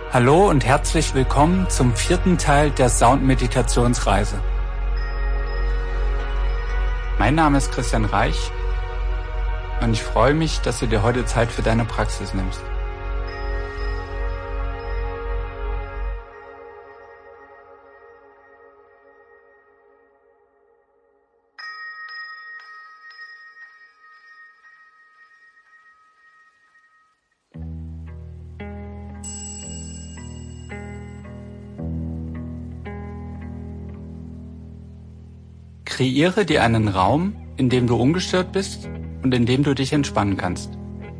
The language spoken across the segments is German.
Hallo und herzlich willkommen zum 4. Teil der Sound-Meditationsreise. Mein Name ist Christian Reich und ich freue mich, dass du dir heute Zeit für deine Praxis nimmst. Kreiere dir einen Raum, in dem du ungestört bist und in dem du dich entspannen kannst.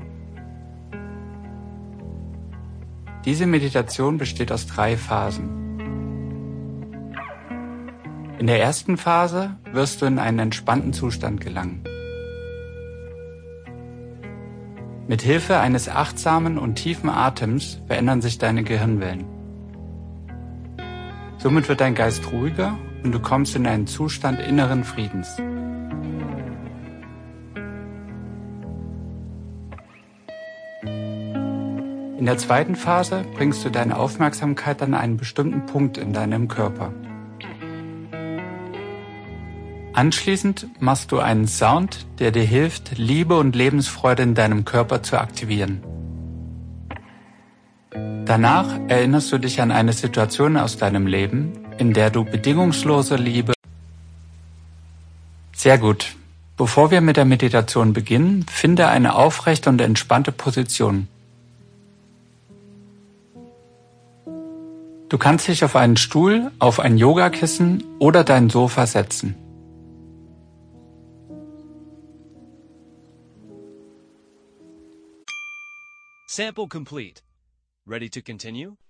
Diese Meditation besteht aus 3 Phasen. In der ersten Phase wirst du in einen entspannten Zustand gelangen. Mit Hilfe eines achtsamen und tiefen Atems verändern sich deine Gehirnwellen. Somit wird dein Geist ruhiger und du kommst in einen Zustand inneren Friedens. In der zweiten Phase bringst du deine Aufmerksamkeit an einen bestimmten Punkt in deinem Körper. Anschließend machst du einen Sound, der dir hilft, Liebe und Lebensfreude in deinem Körper zu aktivieren. Danach erinnerst du dich an eine Situation aus deinem Leben, in der du bedingungslose Liebe. Sehr gut. Bevor wir mit der Meditation beginnen, finde eine aufrechte und entspannte Position. Du kannst dich auf einen Stuhl, auf ein Yogakissen oder dein Sofa setzen. Sample complete. Ready to continue?